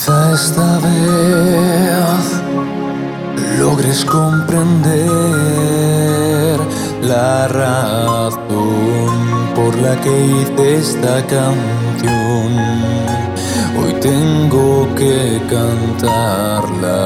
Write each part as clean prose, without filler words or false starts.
Quizá esta vez logres comprender la razón por la que hice esta canción. Hoy tengo que cantarla.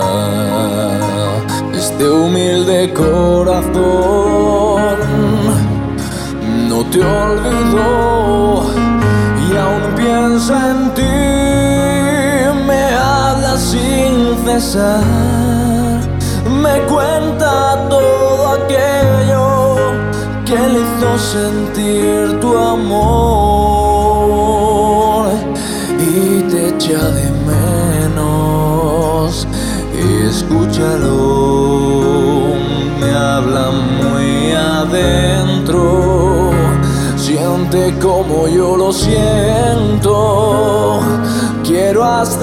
Este humilde corazón no te olvidó y aún piensa en ti. Me habla sin cesar, me cuenta todo aquello que le hizo sentir tu amor y te echa de menos. Escúchalo, me habla muy adentro. Siente como yo lo siento. Quiero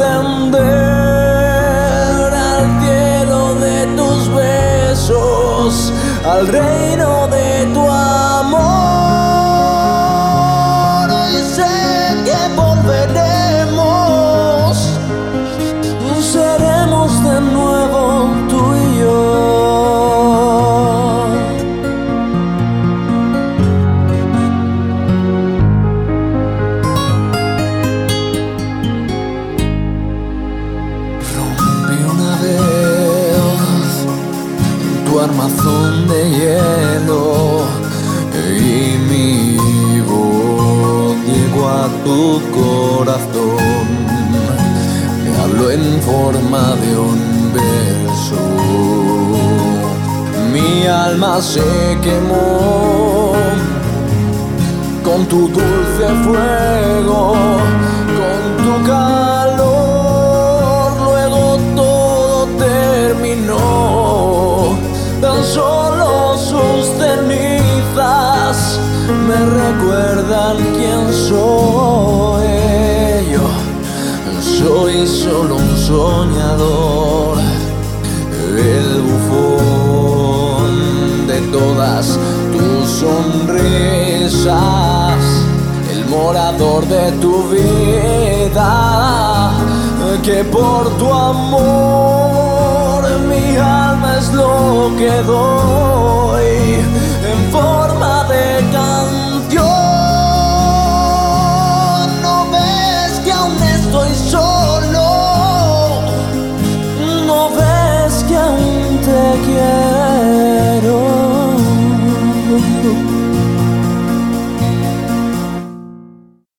ascender al cielo de tus besos, al reino de tu amor. Hoy sé que volveremos, seremos de nuevo tú y yo. Armazón de hielo y mi voz llegó a tu corazón. Me habló en forma de un beso. Mi alma se quemó con tu dulce fuego, con tu calor. Luego todo terminó. Tan solo sus cenizas me recuerdan quién soy. Yo soy solo un soñador, el bufón de todas tus sonrisas, el morador de tu vida, que por tu amor mi alma es lo que doy en forma de canción.